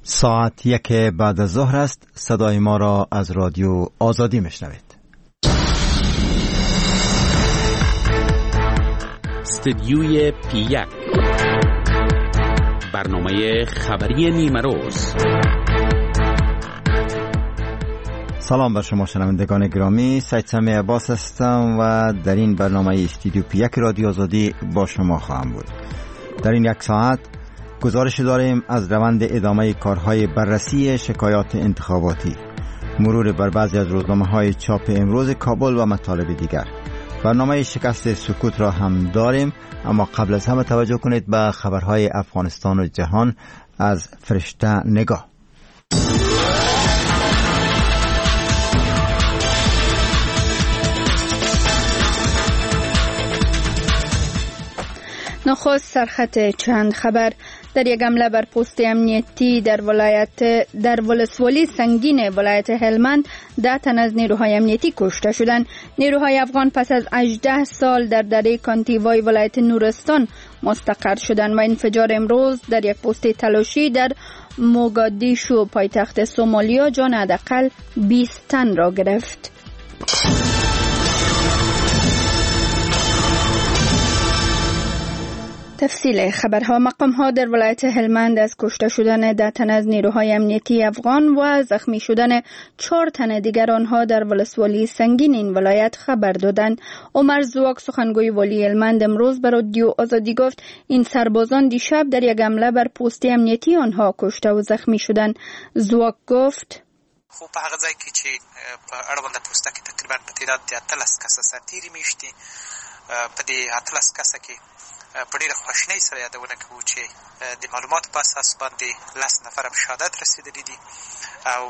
ساعت 1 بعد از ظهر است. صدای ما را از رادیو آزادی میشنوید. استدیوی پی1 برنامه خبری نیمروز. سلام بر شما شنوندگان گرامی، سید سمی عباس هستم و در این برنامه استدیو پی1 رادیو آزادی با شما خواهم بود. در این یک ساعت گزارش داریم از روند ادامه کارهای بررسی شکایات انتخاباتی، مرور بر بعضی از روزنامه‌های چاپ امروز کابل و مطالب دیگر. برنامه شکست سکوت را هم داریم، اما قبل از همه توجه کنید به خبرهای افغانستان و جهان از فرشته نگاه. نخست سرخط چند خبر. در یک حمله بر پست امنیتی در ولسوالی سنگین ولایت هلمند 10 تن از نیروهای امنیتی کشته شدند. نیروهای افغان پس از 18 سال در دره کانتیوای ولایت نورستان مستقر شدند و انفجار امروز در یک پست تلاشی در موگادیشو پایتخت سومالیا جان حداقل 20 تن را گرفت. تفصیل خبرها. مقام‌ها در ولایت هلمند از کشته شدن 10 تن از نیروهای امنیتی افغان و زخمی شدن 4 تن دیگر آنها در ولسوالی سنگین این ولایت خبر دادند. عمر زواک سخنگوی والی هلمند امروز به رادیو آزادی گفت این سربازان دیشب در یک حمله بر پست امنیتی آنها کشته و زخمی شدند. زواک گفت خو په هغه ځای کې چې په اړونده پوسټه کې تقریبا په تعداد د 13 کسه سرتیري میشتي په دې 13 کسه کې په ډېره خواشینۍ سره یادونه کوو چې د معلوماتو په اساس باندې 10 نفره په شهادت رسېدلي دي او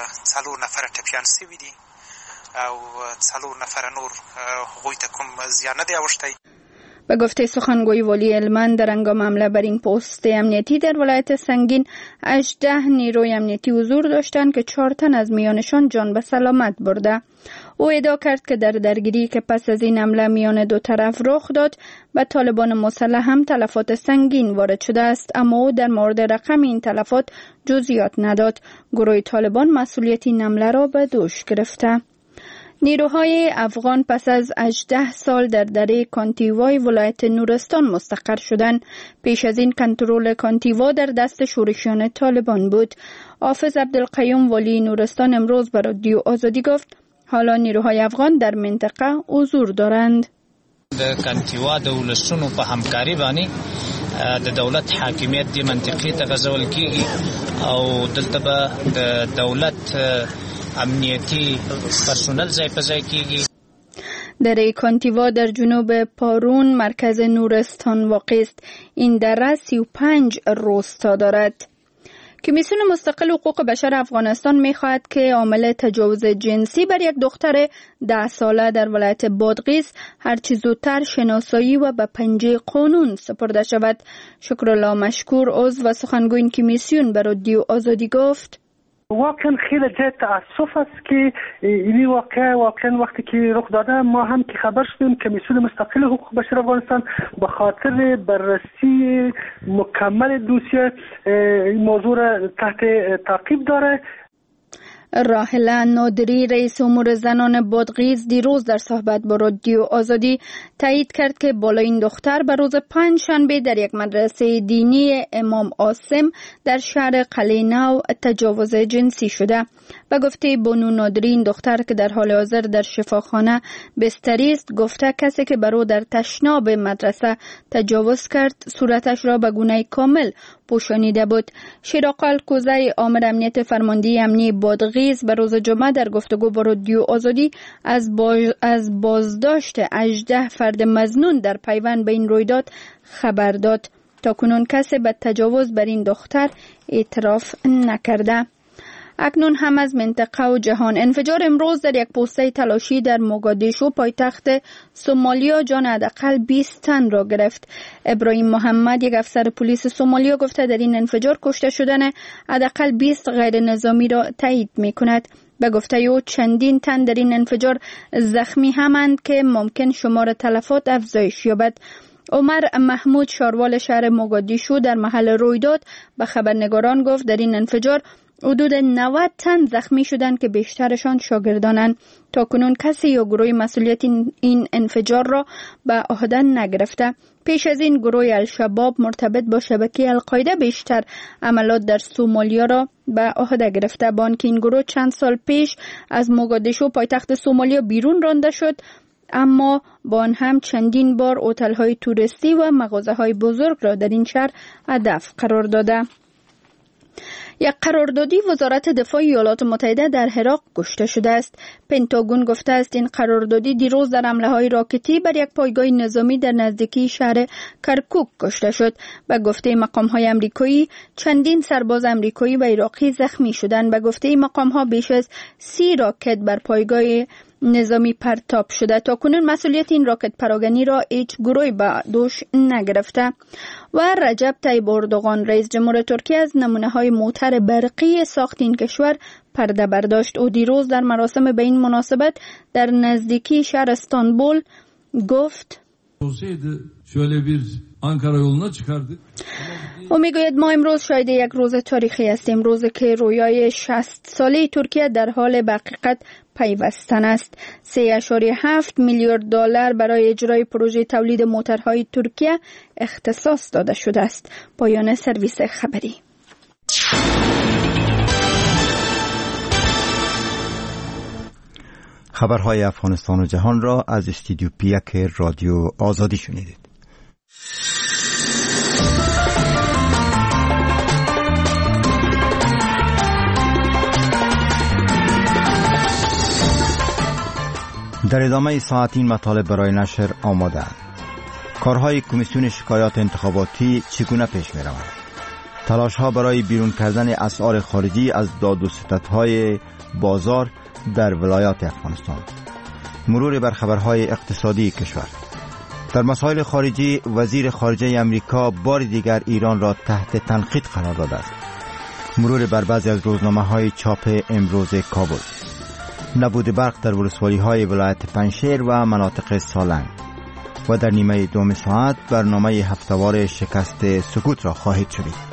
4 نفره ټپیان سوي دي او 4 نفره نور هغوی ته کوم زیان نه دی اوښتی. به گفته سخنگوی والی هلمند در هنگام حمله بر این پست امنیتی در ولایت سنگین 18 نیروی امنیتی حضور داشتند که 4 تن از میانشان جان به سلامت برده. او ادعا کرد که در درگیری که پس از این حمله میان دو طرف رخ داد به طالبان مسلح هم تلفات سنگین وارد شده است، اما او در مورد رقم این تلفات جزئیات نداد. گروه طالبان مسئولیت این حمله را به دوش گرفته. نیروهای افغان پس از 18 سال در دره کانتیوای ولایت نورستان مستقر شدند. پیش از این کنترل کانتیوا در دست شورشیان طالبان بود. حافظ عبدالقیوم والی نورستان امروز به رادیو آزادی گفت حالا نیروهای افغان در منطقه حضور دارند. د کانتیوا د ولسونو په همکاري باندې د دولت حاکمیت دی منطقي ته غځول کیږي او دلته به د دولت امنیتی پرسونل ځای په ځای کیږي. دره کانتیوا در جنوب پارون مرکز نورستان واقع است. این دره 35 روستا دارد. کمیسیون مستقل حقوق بشر افغانستان می‌خواهد که عامل تجاوز جنسی بر یک دختر 10 ساله در ولایت بادغیس هرچه زودتر شناسایی و به پنجه قانون سپرده شود. شکرالله مشکور عضو و سخنگوی این کمیسیون به رادیو آزادی گفت واقعا خیلی جای تأسف است که این واقعا وقتی که رخ داده ما هم که خبر شدیم کمیسیون مستقل حقوق بشر افغانستان به خاطر بررسی مکمل دوسیه این موضوع را تحت تعقیب داره. راحله نادری رئیس امور زنان بادغیس دیروز در صحبت با رادیو آزادی تایید کرد که بالا این دختر به روز 5 شنبه در یک مدرسه دینی امام عاصم در شهر قلعه‌نو تجاوز جنسی شده. به گفته بانو نادری این دختر که در حال حاضر در شفاخانه بستری است گفته کسی که بر او در تشناب مدرسه تجاوز کرد صورتش را به گونه کامل پوشانیده بود. شیراقل کوزه آمر امنیت فرماندهی امنی بادغیس به روز جمعه در گفتگو با رادیو آزادی از بازداشت 18 فرد مظنون در پیوند به این رویداد خبر داد. تاکنون کسی به تجاوز بر این دختر اعتراف نکرده. اکنون هم از منطقه و جهان. انفجار امروز در یک پوسته تلاشی در موگادیشو پایتخت سومالیا جان حداقل 20 تن را گرفت. ابراهیم محمد یک افسر پلیس سومالیا گفته در این انفجار کشته شدن حداقل 20 غیر نظامی را تایید می کند. به گفته او چندین تن در این انفجار زخمی همند که ممکن شمار تلفات افزایش یابد. عمر محمود شاروال شهر موگادیشو در محل رویداد به خبرنگاران گفت در این انفجار حدود 90 تن زخمی شدند که بیشترشان شاگردانند. تاکنون کسی یا گروه مسئولیت این انفجار را به عهده نگرفته. پیش از این گروه الشباب مرتبط با شبکه القاعده بیشتر عملات در سومالیا را به عهده گرفته، با آنکه این گروه چند سال پیش از موگادیشو پایتخت سومالیا بیرون رانده شد، اما با آن هم چندین بار هتل‌های توریستی و مغازه‌های بزرگ را در این شهر هدف قرار داده. یک قراردادی وزارت دفاع ایالات متحده در عراق کشته شده است. پنتاگون گفته است این قراردادی دیروز در حمله‌های راکتی بر یک پایگاه نظامی در نزدیکی شهر کرکوک کشته شد. به گفته مقام‌های آمریکایی چندین سرباز آمریکایی و عراقی زخمی شدند. به گفته مقام‌ها بیش از 30 راکت بر پایگاه نظامی پرتاب شده. تا کنون مسئولیت این راکت پراگنی را هیچ گروهی به دوش نگرفته. و رجب طیب اردوغان رئیس جمهور ترکیه از نمونه‌های موتر برقی ساخت این کشور پرده برداشت. او دیروز در مراسم به این مناسبت در نزدیکی شهر استانبول گفت او میگوید ما امروز شاید یک روز تاریخی هستیم، روزی که رویای 60 ساله ترکیه در حال به حقیقت پیوستن است. 3.7 میلیارد دلار برای اجرای پروژه تولید موترهای ترکیه اختصاص داده شده است. پایان سرویس خبری. خبرهای افغانستان و جهان را از استودیو پیک رادیو آزادی شنیدید. در ادامه ساعت این مطالب برای نشر آماده. کارهای کمیسیون شکایات انتخاباتی چگونه پیش می رود؟ تلاش ها برای بیرون کردن اسعار خارجی از داد و ستدهای بازار در ولایات افغانستان. مرور بر خبرهای اقتصادی کشور. در مسائل خارجی وزیر خارجه امریکا بار دیگر ایران را تحت تنقید قرار داده است. مرور بر بعضی از روزنامه‌های چاپ امروز کابل. نبود برق در ولسوالی‌های ولایت پنجشیر و مناطق سالنگ. و در نیمه دوم ساعت برنامه هفته‌وار شکست سکوت را خواهید شنید.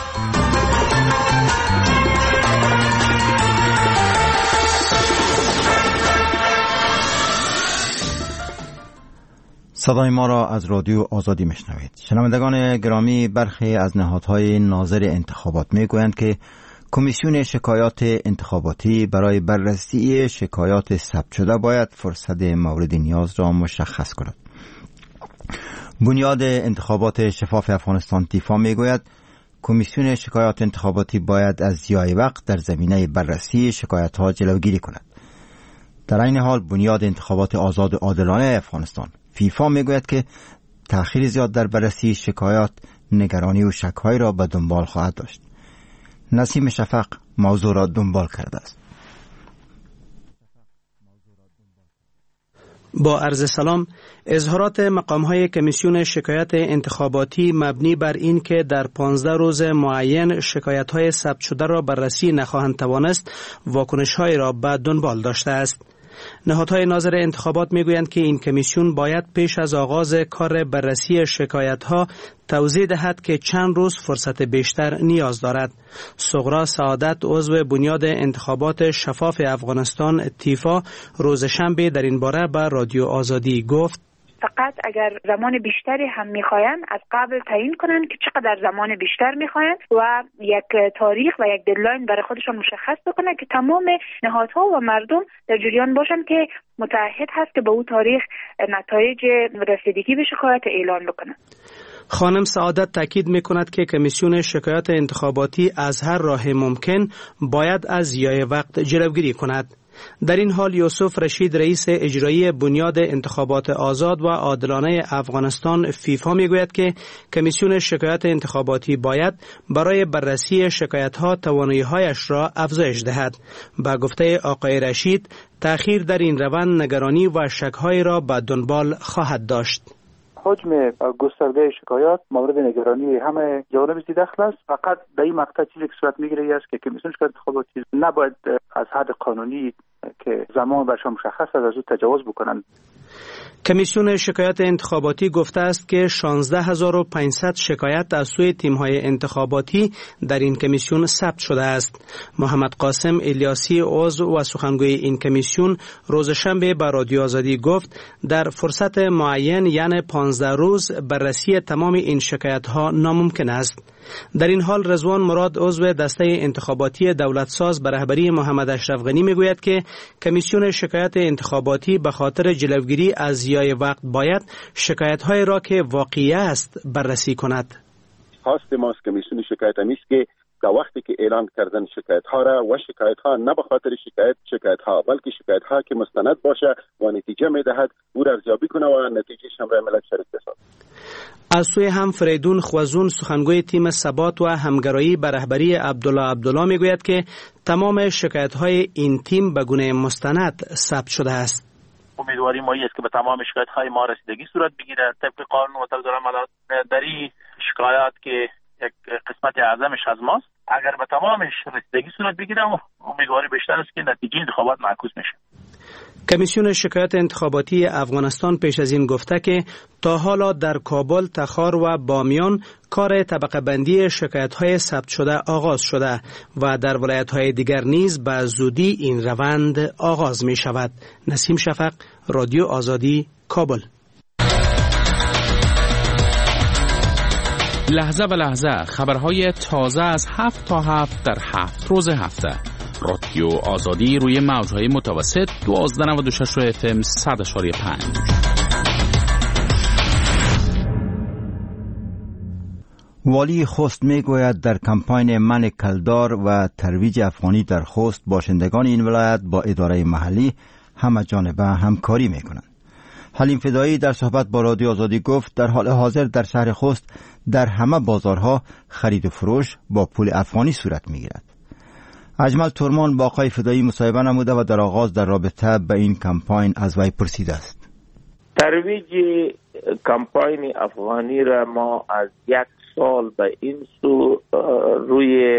صدای ما را از رادیو آزادی میشنوید. شنوندگان گرامی، برخی از نهادهای ناظر انتخابات میگویند که کمیسیون شکایات انتخاباتی برای بررسی شکایات ثبت شده باید فرصت مورد نیاز را مشخص کند. بنیاد انتخابات شفاف افغانستان تیفا میگوید کمیسیون شکایات انتخاباتی باید از ضیاع وقت در زمینه بررسی شکایت ها جلوگیری کند. در این حال بنیاد انتخابات آزاد و عادلانه افغانستان فیفا میگوید که تأخیر زیاد در بررسی شکایات نگرانی و شک‌های را به دنبال خواهد داشت. نسیم شفق موضوع را دنبال کرده است. با عرض سلام، اظهارات مقام‌های کمیسیون شکایت انتخاباتی مبنی بر این که در 15 روز معین شکایت‌های ثبت شده را بررسی نخواهند توانست، واکنش‌های را به دنبال داشته است. نهادهای ناظر انتخابات میگویند که این کمیسیون باید پیش از آغاز کار بررسی شکایت‌ها توضیح دهد که چند روز فرصت بیشتر نیاز دارد. صغرا سعادت، عضو بنیاد انتخابات شفاف افغانستان تیفا، روز شنبه در این باره به رادیو آزادی گفت فقط اگر زمان بیشتری هم میخواین از قبل تعیین کنن که چقدر زمان بیشتر میخواین و یک تاریخ و یک ددلاین برای خودشون مشخص بکنن که تمام نهادها و مردم در جریان باشن که متعهد هست که به اون تاریخ نتایج رسیدگی به شکایت اعلان بکنن. خانم سعادت تاکید میکند که کمیسیون شکایات انتخاباتی از هر راه ممکن باید از ضیاع وقت جلوگیری کند. در این حال یوسف رشید، رئیس اجرایی بنیاد انتخابات آزاد و عادلانه افغانستان فیفا میگوید که کمیسیون شکایات انتخاباتی باید برای بررسی شکایت‌ها توانایی‌هایش را افزایش دهد. با گفته آقای رشید، تأخیر در این روند نگرانی و شک‌های را به دنبال خواهد داشت. حجم گسترده شکایات مورد نگرانی همه جوانب داخل است. فقط در این مقطع چیزی که صورت میگیره است که کمیسیون شکایات انتخاباتی نباید از حد قانونی که زمان برشان مشخص است از او تجاوز بکنند. کمیسیون شکایات انتخاباتی گفته است که 16500 شکایت از سوی تیم‌های انتخاباتی در این کمیسیون ثبت شده است. محمد قاسم الیاسی عضو و سخنگوی این کمیسیون روز شنبه به رادیو آزادی گفت در فرصت معین یعنی 15 روز بررسی تمام این شکایت‌ها ناممکن است. در این حال رضوان مراد عضو دسته انتخاباتی دولتساز به رهبری محمد اشرف غنی میگوید که کمیسیون شکایات انتخاباتی به خاطر جلوگیری از ضیاع وقت باید شکایت‌های را که واقعی است بررسی کند. خواست ما از کمیسیون شکایت است که در وقتی که اعلان کردن شکایت‌ها را و شکایت‌ها نه به خاطر شکایت‌ها بلکه شکایت‌ها که مستند باشه و نتیجه می‌دهد او را ارزیابی کنه و نتیجه شمره ملت شریک بسازد. از سوی هم فریدون خوازون سخنگوی تیم ثبات و همگرایی به رهبری عبدالله میگوید که تمام شکایت‌های این تیم به گونه مستند ثبت شده است. امیدواری ما است که به تمام شکایت‌های ما رسیدگی صورت بگیرد طبق قانون و تقدیر عملات. در این شکایات که یک قسمت اعظمش از ماست اگر به تمامش رسیدگی صورت بگیره امیدواری بیشتر است که نتیجه انتخابات معکوس میشه. کمیسیون شکایات انتخاباتی افغانستان پیش از این گفته که تا حالا در کابل، تخار و بامیان کار طبقه بندی شکایت‌های ثبت شده آغاز شده و در ولایت‌های دیگر نیز به زودی این روند آغاز می شود. نسیم شفق، رادیو آزادی، کابل. لحظه به لحظه خبرهای تازه از 7 تا 7 در 7 روز هفته. رادیو آزادی روی موج‌های متوسط 1296 FM 100.5. والی خوست میگوید در کمپاین من کلدار و ترویج افغانی در خوست باشندگان این ولایت با اداره محلی همه جانبه همکاری میکنند. حلیم فدایی در صحبت با رادیو آزادی گفت در حال حاضر در شهر خوست در همه بازارها خرید و فروش با پول افغانی صورت میگیرد. اجمل ترمان با آقای فدایی مصاحبه نموده و در آغاز در رابطه به این کمپاین از وی پرسیده است. ترویج کمپاین افغانی را ما از 1 سال به این سو روی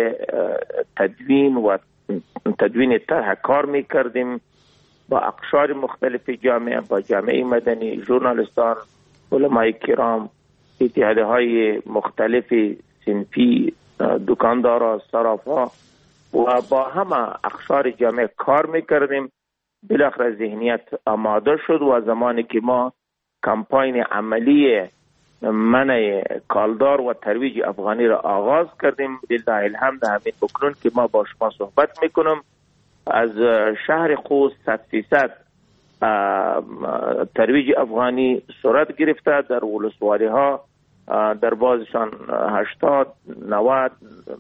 تدوین طرح کار میکردیم با اقشار مختلف جامعه، با جامعه مدنی، ژورنالیستان، علمای کرام، اتحادهای مختلف صنفی، دکاندارا، صرافا و با همه اقشار جامعه کار میکردیم. بالاخره ذهنیت آماده شد و زمانی که ما کمپاین عملی منع کالدار و ترویج افغانی را آغاز کردیم، لله الحمد همین بکنون که ما با شما صحبت میکنم از شهر خوست 100% ترویج افغانی صورت گرفته. در ولسوالی ها در بازشان 80 90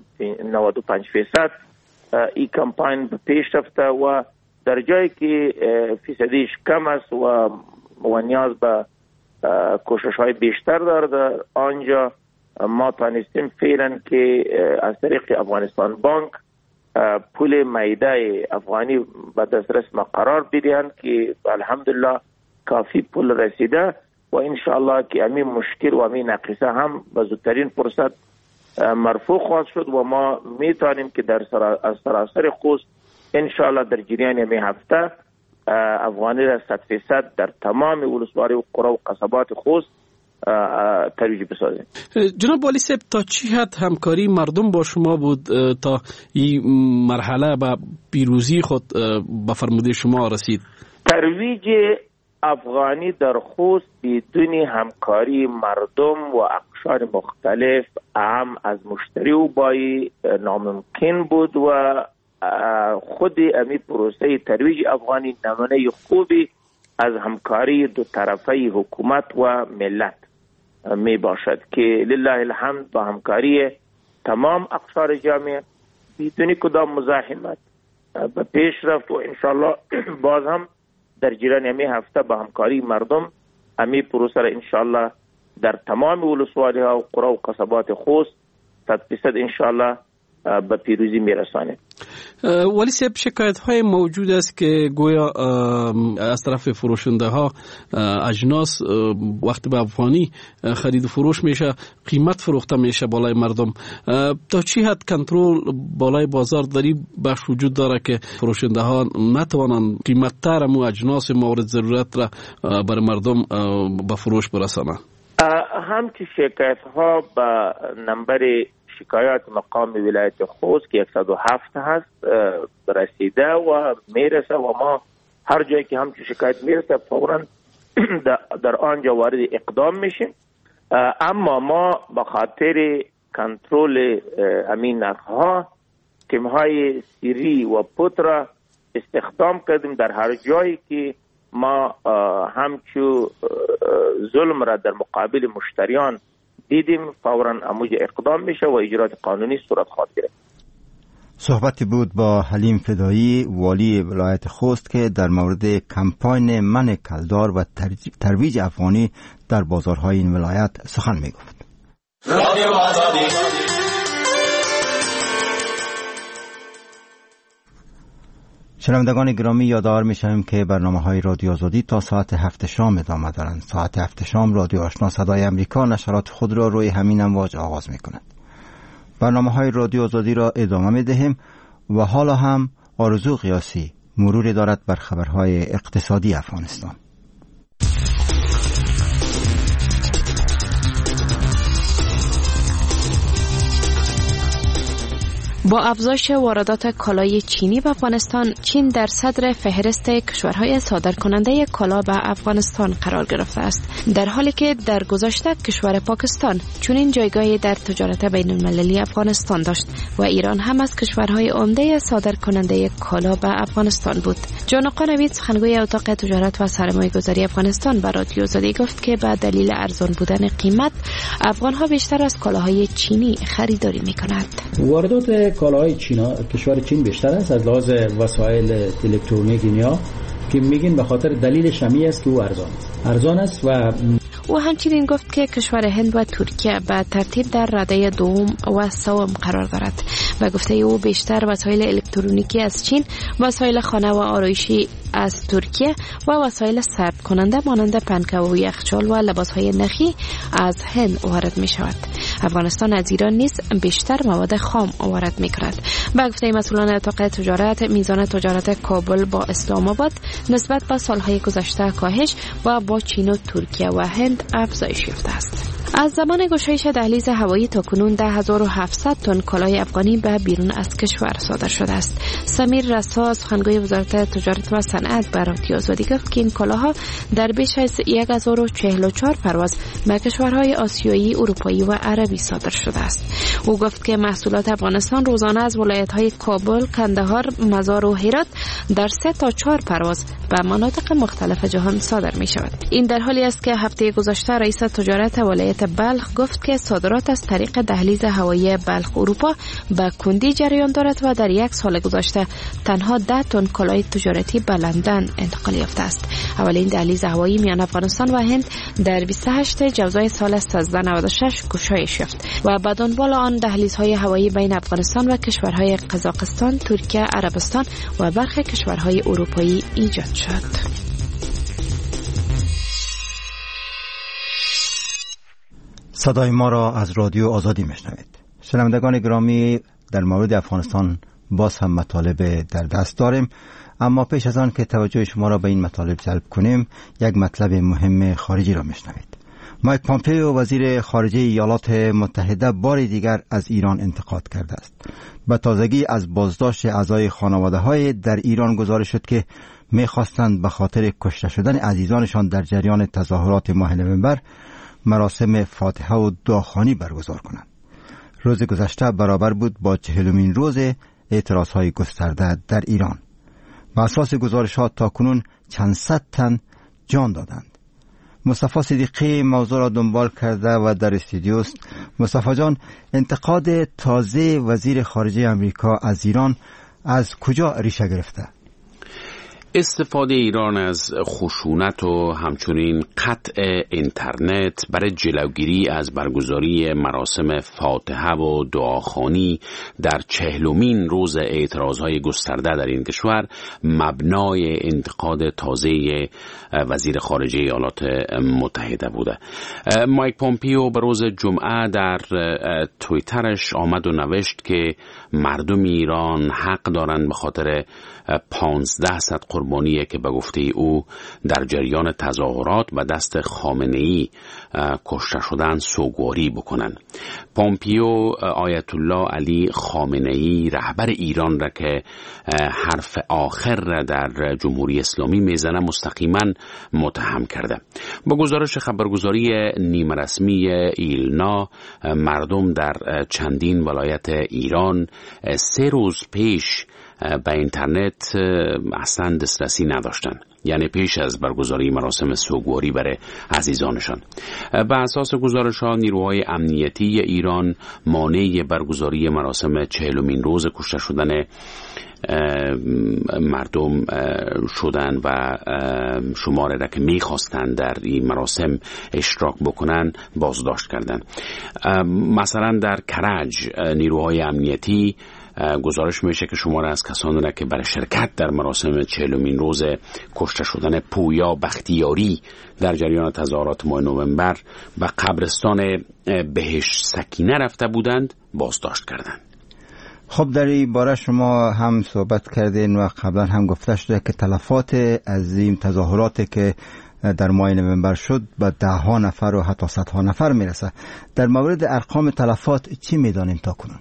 95% این کمپاین به پیش رفته و در جایی که فیصدیش کم است و نیاز به کوشش های بیشتر دارد در آنجا ما تانستیم فعلا که از طریق افغانستان بانک پول معیده افغانی به دسترس ما قرار بدهند که الحمدلله کافی پول رسیده و انشاءالله که همین مشکل و همین نقصه هم به زودترین فرصت مرفوع خواهد شد و ما میتونیم که از سراسر خوست انشاءالله در جریان همین هفته افغانی را 100% در تمام ولسوالی و قرى و قصبات خوست ترویج بسازیم. جناب والی صاحب تا چی حد همکاری مردم با شما بود تا این مرحله به پیروزی خود به فرموده شما رسید؟ ترویج افغانی در خوست بدون همکاری مردم و اقشار مختلف هم از مشتری و بایی ناممکن بود و خود امی پروسه ترویج افغانی نمونه خوبی از همکاری دو طرفه حکومت و ملت می باشد که لله الحمد با همکاری تمام اقشار جامعه بدون کدام مزاحمت به پیش رفت و انشالله باز هم در جریان امی هفته با همکاری مردم امی پروسه را انشالله در تمام ولسوالی ها و قرى و قصبات خوست 100% انشالله به پیروزی میرسانیم. ولی صاحب شکایت های موجود است که گویا از طرف فروشنده ها اجناس وقتی به افغانی خرید و فروش میشه قیمت فروخته میشه بالای مردم. تا چی حد کنترل بالای بازار داری بخش وجود داره که فروشنده ها نتوانند قیمت تر مو اجناس مورد ضرورت را بر مردم به فروش برسانند؟ همچی شکایت ها به نمبر شکایات مقام ولایت خوست که 107 هست رسیده و میرسه و ما هر جایی که همچی شکایت میرسه فوراً در آنجا وارد اقدام میشیم. اما ما به خاطر کنترل همین نرخ‌ها تیم‌های سری و پوت را استخدام کردیم در هر جایی که ما همچو ظلم را در مقابل مشتریان دیدیم فوراً اموج اقدام میشه و اجرات قانونی صورت خواهد گرفت. صحبتی بود با حلیم فدایی والی ولایت خوست که در مورد کمپاین من کلدار و ترویج افغانی در بازارهای این ولایت سخن میگفت. رادیو آزادی. شنوندگان گرامی یادآور میشویم که برنامه‌های رادیو آزادی تا ساعت 7 شام ادامه دارند. ساعت 7 شام رادیو آشنا صدای امریکا نشرات خود را روی همین امواج آغاز می‌کند. برنامه‌های رادیو آزادی را ادامه می‌دهیم و حالا هم آرزو قیاسی مروری دارد بر خبرهای اقتصادی افغانستان. با افزایش واردات کالای چینی به افغانستان، چین در صدر فهرست کشورهای صادرکننده کالا به افغانستان قرار گرفته است، در حالی که در گذشته کشور پاکستان چنین جایگاهی در تجارت بین المللی افغانستان داشت و ایران هم از کشورهای عمده صادرکننده کالا به افغانستان بود. جان آقا نوید سخنگوی اتاق تجارت و سرمایه‌گذاری افغانستان به رادیو آزادی گفت که به دلیل ارزان بودن قیمت افغان‌ها بیشتر از کالاهای چینی خریداری می‌کنند. واردات کالاهای کشور چین بیشتر است از لحاظ وسایل الکترونیک اینیا که میگین به خاطر دلیل شمی است که او ارزان است. و همچنین گفت که کشور هند و ترکیه به ترتیب در رده دوم و سوم قرار دارد. به گفته او بیشتر وسایل الکترونیکی از چین، وسایل خانه و آرایشی از ترکیه و وسایل سرد کننده مانند پنکه و یخچال و لباسهای نخی از هند وارد می شود. افغانستان از ایران نیز بیشتر مواد خام وارد می کند. به گفته مسئولان اتاق تجارت، میزان تجارت کابل با اسلام آباد نسبت به سالهای گذشته کاهش و با چین و ترکیه و هند افزایش یافته است. از زمان گشایش دهلیز هوایی تا کنون 10700 تن کالای افغانی به بیرون از کشور صادر شده است. سمیر رسا سخنگوی وزارت تجارت و صنعت به رادیو آزادی گفت که این کالاها در بیش از 1044 پرواز به کشورهای آسیایی، اروپایی و عربی صادر شده است. او گفت که محصولات افغانستان روزانه از ولایت‌های کابل، کندهار، مزار و هرات در 3 تا 4 پرواز به مناطق مختلف جهان صادر می شود. این در حالی است که هفته گذشته رئیس تجارت ولایت بلخ گفت که صادرات از طریق دهلیز هوایی بلخ اروپا به کندی جریان دارد و در یک سال گذشته تنها 10 تن کالای تجارتی به لندن انتقال یافته است. اولین دهلیز هوایی میان افغانستان و هند در 28 جوزای سال 1396 گشایش یافت و به دنبال آن دهلیزهای هوایی بین افغانستان و کشورهای قزاقستان، ترکیه، عربستان و برخی کشورهای اروپایی ایجاد شد. صدای ما را از رادیو آزادی میشنوید. شنوندگان گرامی، در مورد افغانستان باز هم مطالب در دست داریم، اما پیش از آن که توجه شما را به این مطالب جلب کنیم، یک مطلب مهم خارجی را میشنوید. مایک پامپئو وزیر خارجه ایالات متحده بار دیگر از ایران انتقاد کرده است. به تازگی از بازداشت اعضای خانواده‌های در ایران گزارش شد که می‌خواستند به خاطر کشته شدن عزیزانشان در جریان تظاهرات ماه نوامبر مراسم فاتحه و دعاخوانی برگزار کنند. روز گذشته برابر بود با 40مین روز اعتراضهای گسترده در ایران. بر اساس گزارشات تاکنون چند صد تن جان دادند. مصطفی صدیقی موضوع را دنبال کرده و در استودیو است. مصطفی جان، انتقاد تازه وزیر خارجه امریکا از ایران از کجا ریشه گرفته؟ استفاده ایران از خشونت و همچنین قطع اینترنت برای جلوگیری از برگزاری مراسم فاتحه و دعاخوانی در 40مین روز اعتراضهای گسترده در این کشور مبنای انتقاد تازه وزیر خارجه ایالات متحده بوده. مایک پومپیو به روز جمعه در توییترش آمد و نوشت که مردم ایران حق دارند به خاطر 1500 قربانیه که به گفته او در جریان تظاهرات و دست خامنه‌ای کشته شدن سوگواری بکنن. پومپیو آیت الله علی خامنه‌ای رهبر ایران را که حرف آخر را در جمهوری اسلامی میزنه مستقیما متهم کرده. با گزارش خبرگزاری نیمه رسمی ایلنا، مردم در چندین ولایت ایران 3 روز پیش به اینترنت اصلا دسترسی نداشتن، یعنی پیش از برگزاری مراسم سوگواری برای عزیزانشان. به اساس گزارش ها نیروهای امنیتی ایران مانع برگزاری مراسم 40مین روز کشته شدن مردم شدن و شماره را که میخواستن در این مراسم اشتراک بکنن بازداشت کردن. مثلا در کرج نیروهای امنیتی گزارش میشه که شماره از کسانی را که برای شرکت در مراسم 40مین روز کشته شدن پویا بختیاری در جریان تظاهرات ماه نوامبر به قبرستان بهشت سکینه رفته بودند بازداشت کردند. خب در این باره شما هم صحبت کردین و قبلا هم گفته شده که تلفات از این تظاهراتی که در ماه نوامبر شد به 10 نفر و حتی 100 نفر میرسه. در مورد ارقام تلفات چی میدانیم تا کنون؟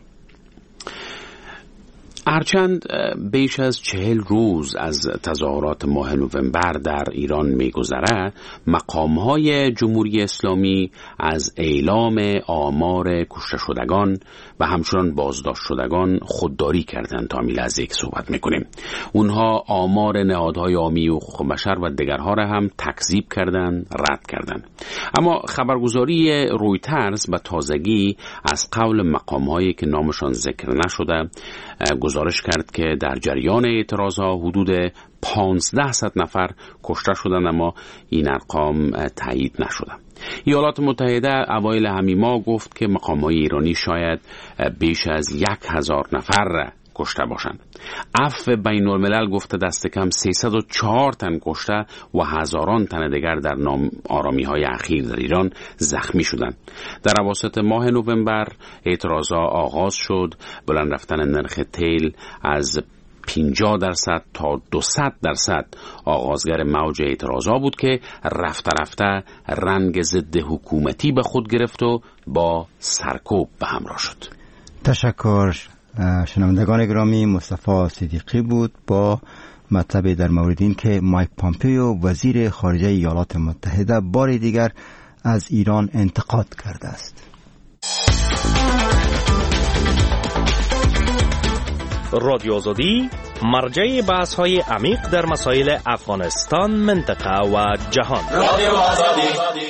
هرچند بیش از 40 روز از تظاهرات ماه نوامبر در ایران میگذره، مقام‌های جمهوری اسلامی از اعلام آمار کشته شدگان و همچنان بازداشت شدگان خودداری کردند. تا میل از یک صحبت میکنیم. اونها آمار نهادهای عامی حقوق بشر و دیگرها را هم تکذیب کردند، رد کردند. اما خبرگزاری رویترز به تازگی از قول مقام‌هایی که نامشان ذکر نشده گزارش کرد که در جریان اعتراضها حدود 1500 نفر کشته شدند، اما این ارقام تایید نشده. ایالات متحده اوایل همین ماه گفت که مقام‌های ایرانی شاید بیش از 1000 نفر کشته باشند. عفو بین الملل گفته دست کم 304 تن کشته و هزاران تن دیگر در ناآرامی‌های اخیر در ایران زخمی شدند. در اواسط ماه نوامبر اعتراضات آغاز شد. بلند رفتن نرخ تیل از 50% تا 200% آغازگر موج اعتراضات بود که رفته رفته رنگ ضد حکومتی به خود گرفت و با سرکوب به همراه شد. تشکر. شنوندگان گرامی، مصطفی صدیقی بود با مطلب در مورد این که مایک پومپیو وزیر خارجه ایالات متحده بار دیگر از ایران انتقاد کرده است. رادیو آزادی مرجع بحث‌های عمیق در مسائل افغانستان، منطقه و جهان. رادیو آزادی.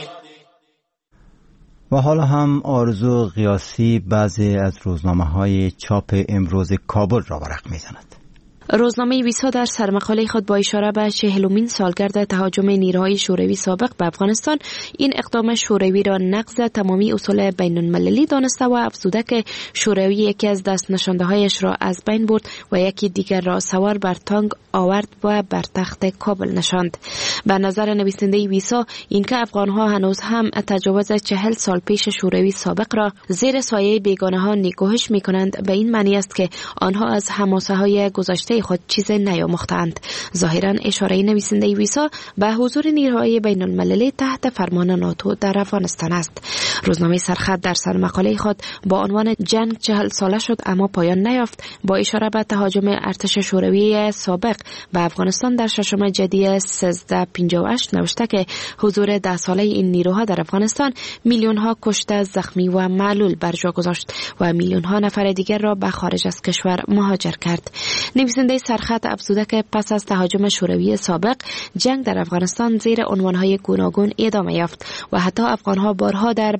و حالا هم آرزو قیاسی بعضی از روزنامه‌های چاپ امروز کابل را ورق می‌زند. روزنامه ویسا در سرمقاله خود با اشاره به 40مین سالگرد تهاجم نیروهای شوروی سابق به افغانستان این اقدام شوروی را نقض تمامی اصول بین المللی دانسته و افزوده که شوروی یکی از دست نشانده‌هایش را از بین برد و یکی دیگر را سوار بر تانک آورد و بر تخت کابل نشاند. به نظر نویسنده ویسا اینکه افغان‌ها هنوز هم تجاوز 40 سال پیش شوروی سابق را زیر سایه بیگانه‌ها نگاهش می‌کنند به این معنی است که آنها از حماسه‌های گذشته خود چیز نیاموختند. ظاهراً اشاره نویسنده ویسا به حضور نیروهای بین المللی تحت فرمان ناتو در افغانستان است. روزنامه سرخط در سرمقاله خود با عنوان جنگ 40 ساله شد اما پایان نیافت با اشاره به تهاجم ارتش شوروی سابق به افغانستان در 6 جدی 1358 نوشته که حضور 10 ساله این نیروها در افغانستان میلیون‌ها کشته، زخمی و معلول بر جا گذاشت و میلیون‌ها نفر دیگر را به خارج از کشور مهاجر کرد. نویسنده سرخط افزوده که پس از تهاجم شوروی سابق جنگ در افغانستان زیر عنوان‌های گوناگون ادامه یافت و حتی افغان‌ها بارها در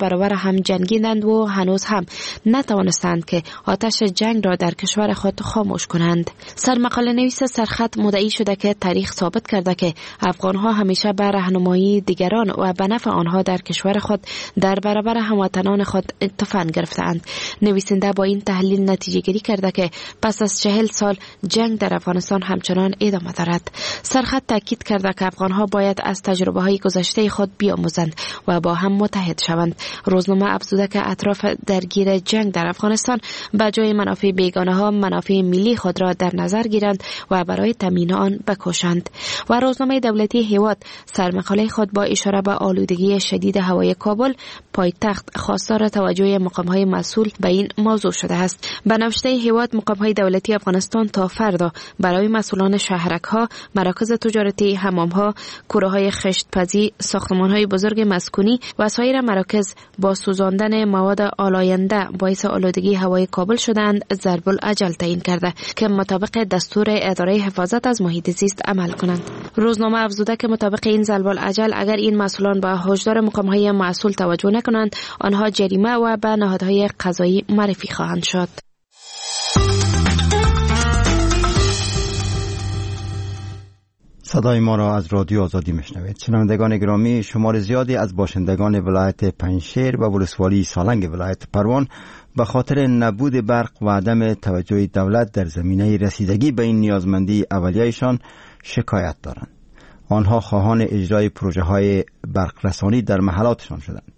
برابر هم جنگیدند و هنوز هم نتوانستند که آتش جنگ را در کشور خود خاموش کنند. سرمقاله نویس سرخط مدعی شده که تاریخ ثابت کرده که افغانها همیشه به راهنمایی دیگران و به نفع آنها در کشور خود در برابر هموطنان خود تفنگ گرفتند. نویسنده با این تحلیل نتیجه گیری کرده که پس از 40 سال جنگ در افغانستان همچنان ادامه دارد. سرخط تاکید کرده که افغانها باید از تجربه های گذشته خود بیاموزند و با هم متحد شوند. روزنامه افزوده که اطراف درگیر جنگ در افغانستان به جای منافع بیگانه ها منافع ملی خود را در نظر گیرند و برای تامین آن بکوشند. و روزنامه دولتی هیواد سرمقاله خود با اشاره به آلودگی شدید هوای کابل پایتخت خواستار توجه مقام‌های مسئول به این موضوع شده است. به نوشته هیواد مقام‌های دولتی افغانستان تا فردا برای مسئولان شهرک‌ها، مراکز تجارتی، حمام‌ها، کوره‌های خشت‌پزی، ساختمان‌های بزرگ مسکونی و سایر مراکز با سوزاندن مواد آلاینده باعث آلودگی هوای کابل شدند ضرب الاجل تعیین کرده که مطابق دستور اداره حفاظت از محیط زیست عمل کنند. روزنامه افزوده که مطابق این ضرب الاجل اگر این مسئولان به هشدار مقام‌های مسئول توجه نکنند آنها جریمه و به نهادهای قضایی معرفی خواهند شد. صدای ما را از رادیو آزادی میشنوید. شنوندگان گرامی، شمار زیادی از باشندگان ولایت پنجشیر و ولسوالی سالنگ ولایت پروان به خاطر نبود برق و عدم توجه دولت در زمینه رسیدگی به این نیازمندی اولیه‌شان شکایت دارند. آنها خواهان اجرای پروژه های برق رسانی در محلاتشان شدند.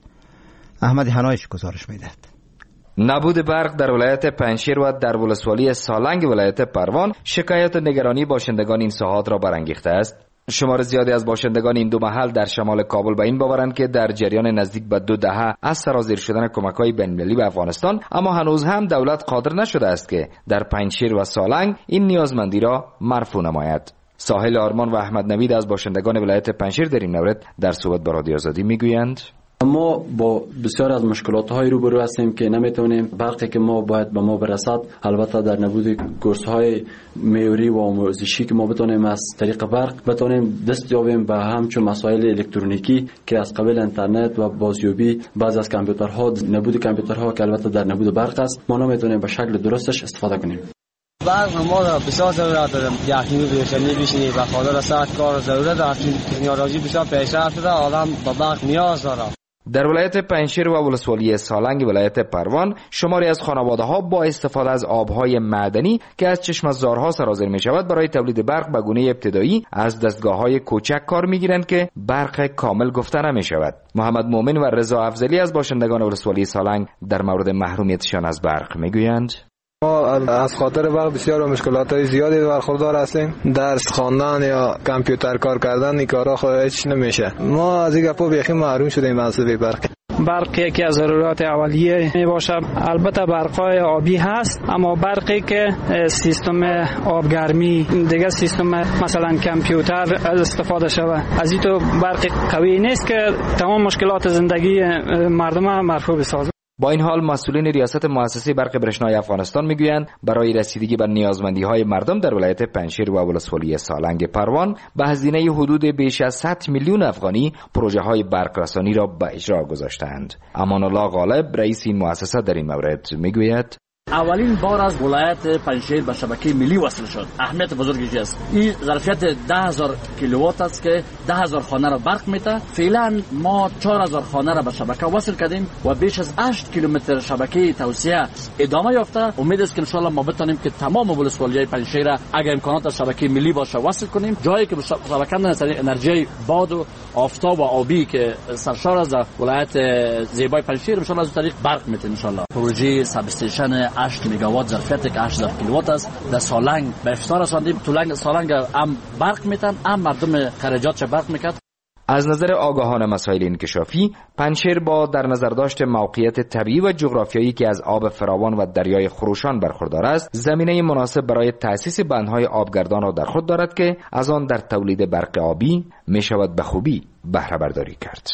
احمد حنایش گزارش می‌دهد. نبود برق در ولایت پنجشیر و در ولسوالی سالنگ ولایت پروان شکایت و نگرانی باشندگان این ساحات را برانگیخته است. شمار زیادی از باشندگان این دو محل در شمال کابل به این باورند که در جریان نزدیک به 2 دهه از سرازیر شدن کمک‌های بین‌المللی به افغانستان، اما هنوز هم دولت قادر نشده است که در پنجشیر و سالنگ این نیازمندی را مرفوع نماید. ساحل آرمان و احمد نوید از باشندگان ولایت پنجشیر در این مورد در صحبت با رادیو آزادی میگویند: ما با بسیار از مشکلات‌های روبرو هستیم که نمیتونیم برقی که ما باید به ما برسد، البته در نبود کورس‌های معیاری و آموزشی که ما بتونیم از طریق برق بتونیم دست یابیم به همچون مسائل الکترونیکی که از قبل اینترنت و بازیابی بعض از کامپیوترها، نبود کامپیوترها که البته در نبود برق است، ما نمیتونیم به شکل درستش استفاده کنیم. برق ما را بسیار ضرورت داریم. یخنی روشنی بشینی و خاطر ساعت کار ضرورت است. تکنولوژی بسیار پیشرفت شده، آدم با برق نیاز داره. در ولایت پنجشیر و ولسوالی سالنگ ولایت پروان شماری از خانواده‌ها با استفاده از آبهای معدنی که از چشم‌زارها سرازیر می‌شود برای تولید برق به گونه ابتدایی از دستگاه‌های کوچک کار می‌گیرند که برق کامل گفته نمی‌شود. محمد مومن و رضا افضلی از باشندگان ولسوالی سالنگ در مورد محرومیتشان از برق می‌گویند: ما از خاطر برق بسیار مشکلات زیادی برخوردار هستیم. درس خواندن یا کامپیوتر کار کردن این کارا خود هیچ نمیشه. ما از این گپا بیخی محروم شدیم از برق. برق یکی از ضرورت اولیه می باشه. البته برقای آبی هست، اما برقی که سیستم آبگرمی دیگه سیستم مثلا کامپیوتر استفاده شود، از این تو برق قوی نیست که تمام مشکلات زندگی مردم مرفوع بسازه. با این حال مسئولین ریاست مؤسسه برق برشنای افغانستان میگویند برای رسیدگی به نیازمندی‌های مردم در ولایت پنجشیر و ولسوالی سالنگ پروان به هزینه حدود بیش از 100 میلیون افغانی پروژه‌های برق رسانی را به اجرا گذاشتند. امان الله غالب رئیس این مؤسسه در این مورد میگوید: اولین بار از ولایت پنجشیر به شبکه ملی وصل شد. اهمیت بزرگی است. این ظرفیت 10,000 کیلووات است که 10,000 خانه را برق میده. فعلا ما 4,000 خانه را به شبکه وصل کردیم و بیش از 8 کیلومتر شبکه توسعه ادامه یافته. امید است که ان شاء الله ما بتونیم که تمام ولسوالی پنجشیر را اگر امکانات شبکه ملی باشه وصل کنیم. جایی که شبکه از انرژی باد و آفتاب و آبی که سرشار از ولایت زیبای پنجشیر ان شاء الله از طریق برق میتیم ان شاء الله. پروژه ساب استیشن 8 میگاوات ظرفیت که 8000 کیلووات است در سالنگ به افتار رساندیم. تو سالنگ هم برق میتن، هم مردم خرجات برق میکرد. از نظر آگاهان مسائل انکشافی، پنجشیر با در نظر داشت موقعیت طبیعی و جغرافیایی که از آب فراوان و دریای خروشان برخوردار است، زمینه مناسب برای تأسیس بندهای آبگردان را در خود دارد که از آن در تولید برق آبی میشود به خوبی بهره برداری کرد.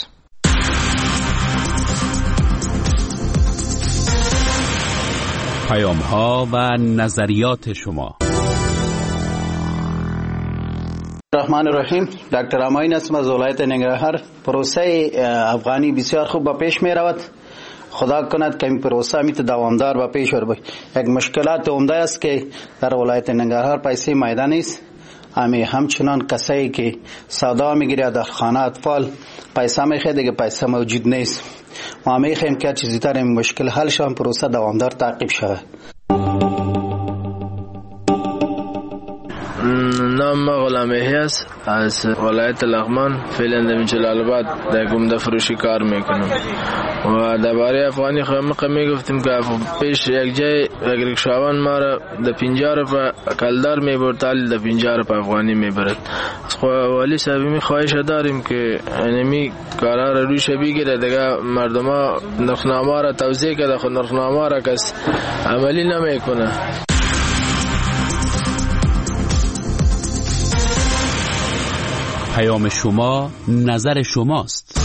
پیام‌ها و نظریات شما. الرحمن الرحیم. دکتر امین هستم از ولایت ننگرهار. پروسه افغانی بسیار خوب به پیش می رود. خدا کند که این پروسه میت دوامدار و پیش بره. یک مشکلات عمده است که در ولایت ننگرهار پیسه میدان نیست. همچنان کسایی که سودا میگیره در خانه اطفال پیسه میخواد، دیگه پیسه موجود نیست. ما میخوایم که چیزی تر این مشکل حل شه، پروسه دوامدار تعقیب شود. نام غلامی هست از ولایت لغمان، فعلا در جلال آباد در گمده فروشی کار میکنم و درباره افغانی خواهم میگفتیم که پیش یک جای رکشاوان ما را در 50 روپیه کلدار میبرد، تالی در 50 روپیه افغانی میبرد. والی صاحب می خواهش داریم که انمی کارا را روش بگیره دیگه. مردم ها نرخنامه را توزیع کرده، خود نرخنامه را کس عملی نمیکنه. پیام شما نظر شماست.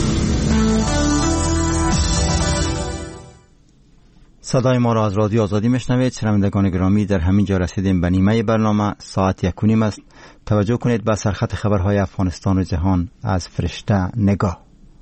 صدای ما را از رادیو آزادی میشنوید. شنوندگان گرامی، در همین جا رسیدیم به نیمه برنامه. ساعت 1:30 است. توجه کنید به سرخط خبرهای افغانستان و جهان از فرشته نگاه.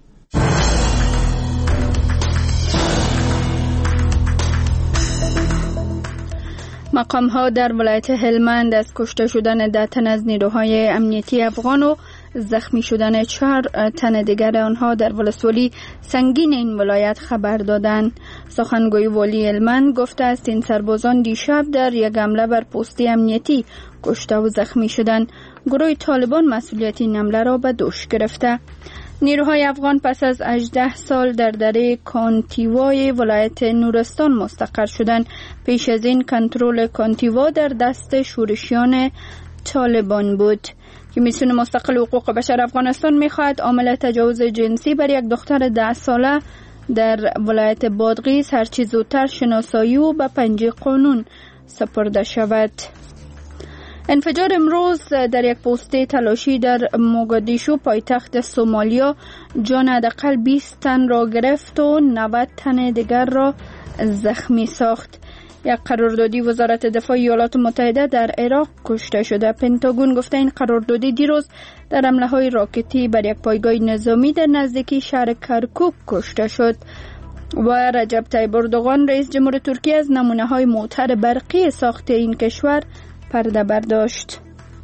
مقام‌ها در ولایت هلمند از کشته شدن 10 تن از نیروهای امنیتی افغان و زخمی شدن 4 تن دیگر آنها در ولسوالی سنگین این ولایت خبر دادند. سخنگوی والی هلمند گفته است این سربازان دیشب در یک حمله بر پستی امنیتی کشته و زخمی شدند. گروه طالبان مسئولیت این حمله را به دوش گرفته. نیروهای افغان پس از 18 سال در دره کانتیوای ولایت نورستان مستقر شدند. پیش از این کنترل کانتیوا در دست شورشیان طالبان بود. کمیسیون مستقل حقوق بشر افغانستان می‌خواهد عامل تجاوز جنسی بر یک دختر 10 ساله در ولایت بادغیس هرچه زودتر شناسایی و به پنجه قانون سپرده شود. انفجار امروز در یک پوسته تلاشی در موگادیشو پایتخت سومالیا جان حداقل 20 تن را گرفت و 90 تن دیگر را زخمی ساخت. یک قراردادی وزارت دفاع ایالات متحده در عراق کشته شده. پنتاگون گفته این قراردادی دیروز در حمله‌های راکتی بر یک پایگاه نظامی در نزدیکی شهر کرکوک کشته شد. و رجب طیب اردوغان رئیس جمهور ترکیه از نمونه‌های موتر برقی ساخت این کشور پرده برداشت.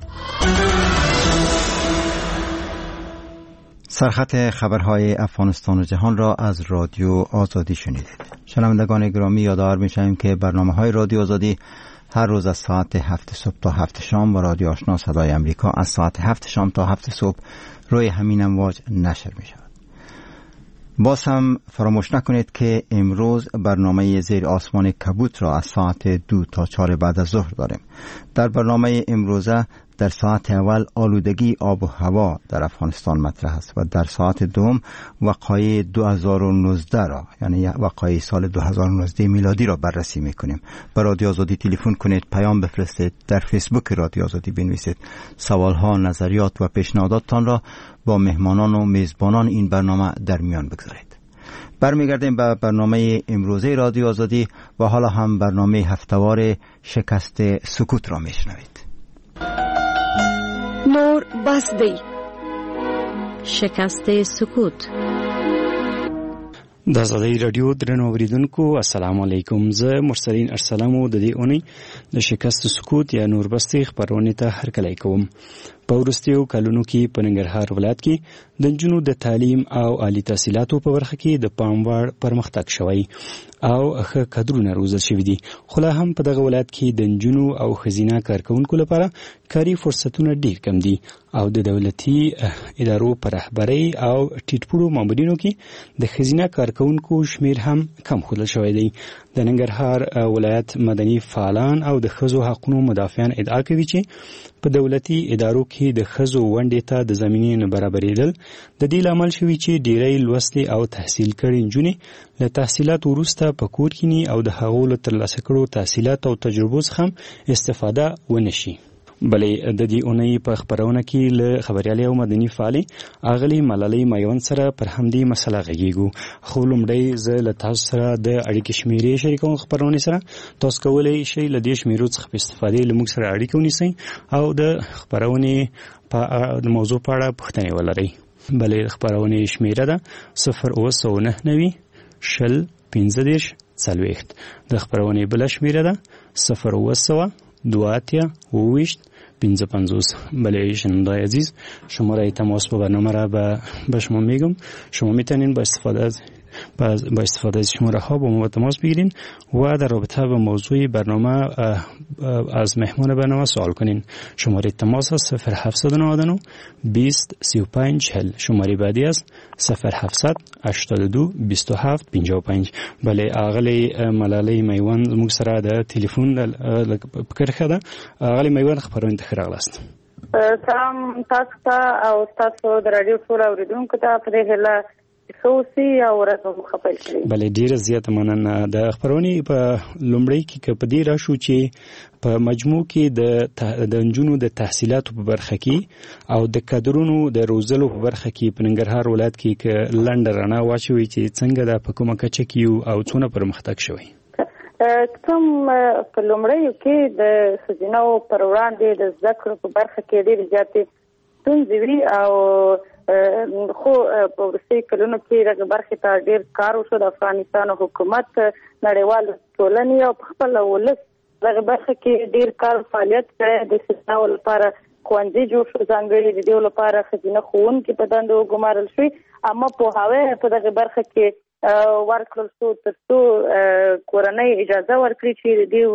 سرخط خبرهای افغانستان و جهان را از رادیو آزادی شنیدید. شنوندگان گرامی، یادآور می‌شویم که برنامه‌های رادیو آزادی هر روز از ساعت 7 صبح تا 7 شام و رادیو آشنا صدای امریکا از ساعت 7 شام تا 7 صبح روی همین امواج نشر می‌شود. باز هم فراموش نکنید که امروز برنامه زیر آسمان کبوت را از ساعت 2 تا 4 بعد از ظهر داریم. در برنامه امروزه در ساعت اول آلودگی آب و هوا در افغانستان مطرح است و در ساعت دوم وقایع 2019 را، یعنی وقایع سال 2019 میلادی را بررسی میکنیم. به رادیو آزادی تلفن کنید، پیام بفرستید، در فیسبوک رادیو آزادی بنویسید. سوالها، نظریات و پیشنهاداتتان را با مهمانان و میزبانان این برنامه در میان بگذارید. برمیگردیم به برنامه امروزه رادیو آزادی و حالا هم برنامه هفتهوار شکست سکوت را میشنوید. نور بسدی شکست سکوت. د آزادۍ رادیو درنو اوریدونکو السلام علیکم. زه مرسلین ارسلم د دې اونۍ د شکست سکوت یا نوربستي خبرونه ته هرکلی کوم. په وروستیو کلونو کې په ننګرهار ولایت کې د نجونو د تعلیم او عالی تحصیلاتو په برخه کې د پام وړ پرمختګ شوی او ښه کادرونه روزل شوي دي. خو لا هم په دغه ولایت کې د نجونو او ښځینه کارکوونکو لپاره کاري فرصتونه ډیر کم دي او د دولتي ادارو په رهبرۍ او ټیټپوړو مامورینو کې د ښځینه کارکوونکو شمیر هم کم ښودل شوی دی. د ننګرهار ولایت مدني فعالان او د ښځو حقوقو مدافعان ادعا کوي چې په دولتي ادارو کې د ښځو ونډې ته د زمینې نه برابرېدل د دې لامل شوي چې ډېری لوستې او تحصیل کړي نجونې له تحصیلات وروسته په کور کینی او د هغو له ترلاسه کړو تحصیلات او تجربو څخه استفاده ونه شي. بلې د دې اونۍ په خبرونه کې له خبريالۍ او مدني فعالي اغلي ملالۍ مایون سره پر همدې مسله غږیږو. خو لومړی زه له تاسو سره د اړیکې شمیرې شریکوم. خبرونه سره تاسو کولی شئ له دې شمیرو څخه په استفادې له موږ سره اړیکه ونیسئ او د خبرونه په د موضوع په اړه پوښتنې ولرئ. بلې خبرونه شمیره ده 0999 شل 15 40. د خبرونې بل شمیره ده 0 2 28 55. بله شنوندای عزیز، شماره تماس با برنامه را به شما میگم. شما میتونین با استفاده از شماره ها با ما تماس بگیرین و در رابطه با موضوع برنامه از مهمان برنامه سوال کنین. شماره تماس است 0799 20 35 40. شماره بعدی است 0700 82 27 55. بله اغلی ملالی میوان موږ سره د ټلیفون پکړه ده. اغلی میوان خبرونه تخراغ است. سلام تاسو ته او تاسو د رادیو ټول اوریدونکو ته په هله خوشي او ورته خپل کړی. بله ډیره زیاته مننه. د خبرونې په لومړی کې په دې راشو چې په مجموع کې د انجونو د تحصیلاتو په برخه کې او د کادرونو د روزلو په برخه کې په ننګرهار ولایت کې لنډه رڼا واچوي چې څنګه د په کومه کچه کې او څونه پرمختګ شوی. کوم په لومړی کې د خزینو پر وړاندې د ذکر په برخه کې ډېر زیاتې ستونزې وي او خو په وروستیو کلونو کې دغه برخې ته ډېر کار وشو. د افغانستان حکومت نړیوال ټولنې او په خپل ولس دغه برخه کې ډېر کار فعالیت کړی. د خزینو لپاره ښوونځي جوړ شو، ځانګړي د دې لپاره خزینه ښوونکي په دندو وګمارل شوي، اما پوهاوی په دغه برخه کې ورکړل شو تر څو کورنۍ اجازه ورکړي چې د دې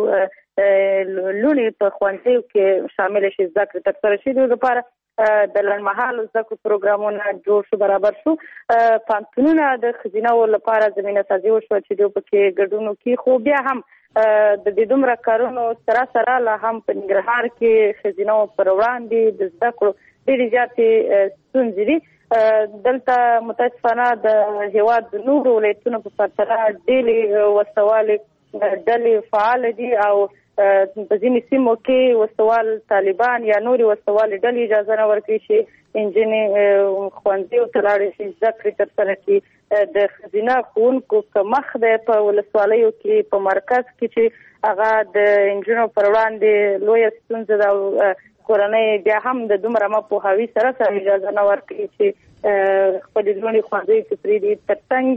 لوڼې په ښوونځیو کې شامل شي، زده کړې ترسره شي. د دې لپاره د لنډمهالو زده کړو پروګرامونه جوړ شو، برابر شو. پوهنتونونه د ښځینه‌و لپاره زمینه سازي وشوه چې دوی پکې ګډون وکړي. خو بیا هم د دې دومره کارونو سره لا هم په ننګرهار کې ښځینه‌و پر وړاندې د زده کړو ډېرې زیاتې ستونزې دي. دلته متاسفانه د هېواد د نورو ولایتونو په پرتله ډېرې وسوالې ډلې فعال دي او په ځینې سیمو کې وسوال طالبان یا نورې وسوالې ډلې اجازه نه ورکوي چې نجونې ښوونځیو ته لاړې شي، زده کړې ترسره کړي. د ښځینه ښوونکو کمښت دی په ولسوالیو کې، په مرکز کې چې هغه د نجونو پر وړاندې لویه ستونزه ده او کورنۍ بیا هم د دومره پوهاوي سره اجازه نه ورکوي چې خپلې لوڼې ښوونځیو کې پرېږدي. تر څنګ